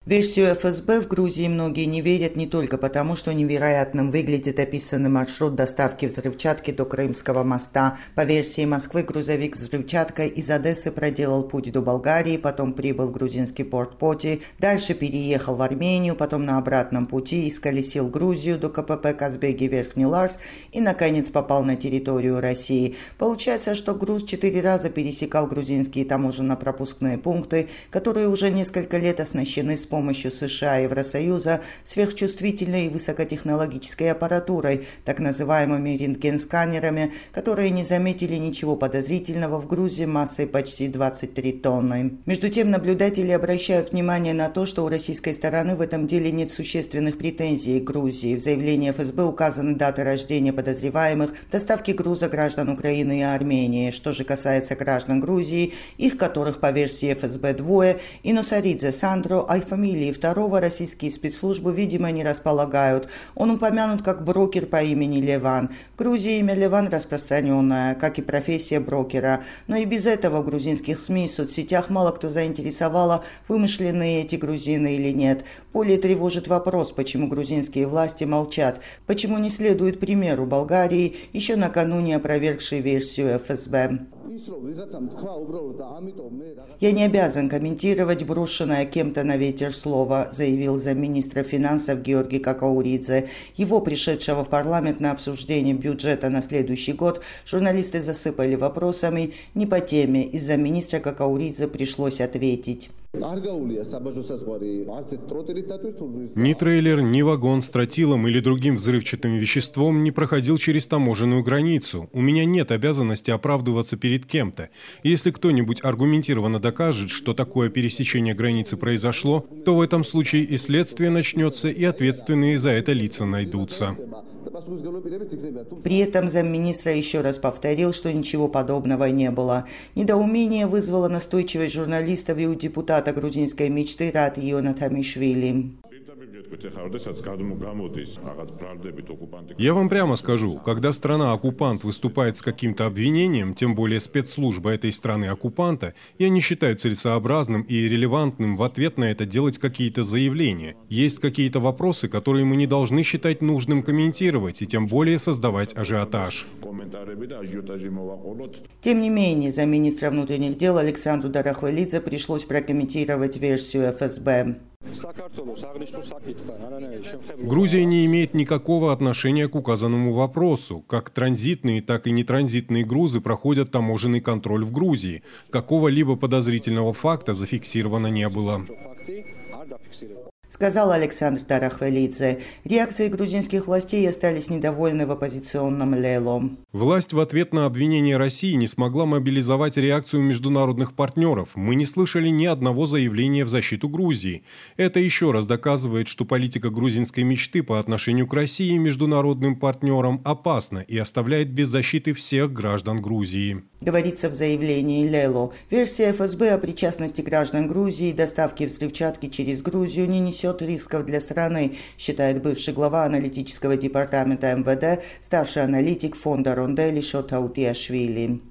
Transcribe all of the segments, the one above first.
версию ФСБ в Грузии многие не верят не только потому, что невероятным выглядит описанный маршрут доставки взрывчатки до Крымского моста. По версии Москвы, грузовик с взрывчаткой из Одессы проделал путь до Болгарии, потом прибыл в грузинский порт Поти, дальше переехал в Армению, потом на обратном пути исколесил Грузию до КПП Казбеги Верхний Ларс и, наконец, попал на территорию России. Получается, что груз 4 раза пересекал грузинские таможенно-пропускные пункты, которые уже несколько лет оснащены с помощью США и Евросоюза сверхчувствительной и высокотехнологической аппаратурой, так называемыми рентгенсканерами, которые не заметили ничего подозрительного в грузе массой почти 23 тонны. Между тем, наблюдатели обращают внимание на то, что у российской стороны в этом деле нет существенных претензий к Грузии. В заявлении ФСБ указаны даты рождения подозреваемых, доставки груза граждан Украины и Армении. Что же касается граждан Грузии, их которых по версии ФСБ двое, Иносаридзе Сандро, а фамилии второго российские спецслужбы, видимо, не располагают. Он упомянут как брокер по имени Леван. В Грузии имя Леван распространенное, как и профессия брокера. Но и без этого в грузинских СМИ и соцсетях мало кто заинтересовало, вымышленные эти грузины или нет. Более тревожит вопрос, почему грузинские власти молчат, почему не следует примеру Болгарии, еще накануне опровергшей версию ФСБ. «Я не обязан комментировать брошенное кем-то на ветер слово», заявил замминистра финансов Георгий Какауридзе. Его, пришедшего в парламент на обсуждение бюджета на следующий год, журналисты засыпали вопросами не по теме. Из-за министра Какауридзе пришлось ответить. Ни трейлер, ни вагон с тротилом или другим взрывчатым веществом не проходил через таможенную границу. У меня нет обязанности оправдываться перед кем-то. Если кто-нибудь аргументированно докажет, что такое пересечение границы произошло, то в этом случае и следствие начнется, и ответственные за это лица найдутся. При этом замминистра еще раз повторил, что ничего подобного не было. Недоумение вызвало настойчивость журналистов и у депутата грузинской мечты Рати Ионатамишвили. Я вам прямо скажу, когда страна-оккупант выступает с каким-то обвинением, тем более спецслужба этой страны-оккупанта, я не считаю целесообразным и релевантным в ответ на это делать какие-то заявления. Есть какие-то вопросы, которые мы не должны считать нужным комментировать, и тем более создавать ажиотаж. Тем не менее, замминистра внутренних дел Александру Дарахвелидзе пришлось прокомментировать версию ФСБ. Грузия не имеет никакого отношения к указанному вопросу. Как транзитные, так и нетранзитные грузы проходят таможенный контроль в Грузии. Какого-либо подозрительного факта зафиксировано не было. Сказал Александр Дарахвелидзе. Реакции грузинских властей остались недовольны в оппозиционном Лело. Власть в ответ на обвинение России не смогла мобилизовать реакцию международных партнеров. Мы не слышали ни одного заявления в защиту Грузии. Это еще раз доказывает, что политика грузинской мечты по отношению к России и международным партнерам опасна и оставляет без защиты всех граждан Грузии. Говорится в заявлении Лело. Версия ФСБ о причастности граждан Грузии и доставке взрывчатки через Грузию не несет рисков для страны, считает бывший глава аналитического департамента МВД, старший аналитик фонда Рондель Шотаутиашвили.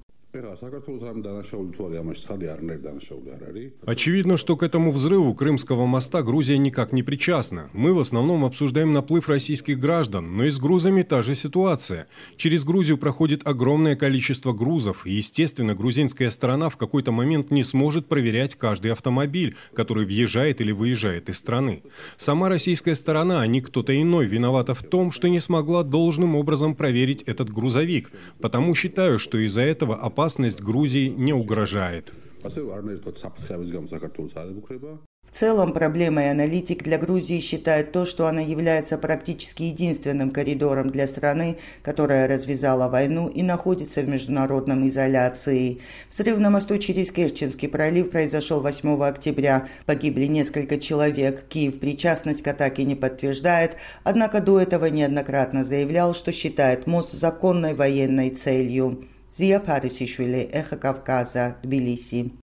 Очевидно, что к этому взрыву Крымского моста Грузия никак не причастна. Мы в основном обсуждаем наплыв российских граждан, но и с грузами та же ситуация. Через Грузию проходит огромное количество грузов, и, естественно, грузинская сторона в какой-то момент не сможет проверять каждый автомобиль, который въезжает или выезжает из страны. Сама российская сторона, а не кто-то иной, виновата в том, что не смогла должным образом проверить этот грузовик. Потому считаю, что из-за этого опасность Грузии не угрожает. В целом, проблемой аналитик для Грузии считает то, что она является практически единственным коридором для страны, которая развязала войну и находится в международном изоляции. Взрыв на мосту через Керченский пролив произошел 8 октября. Погибли несколько человек. Киев причастность к атаке не подтверждает, однако до этого неоднократно заявлял, что считает мост законной военной целью. Зия Парисишвили, Эхо Кавказа, Тбилиси.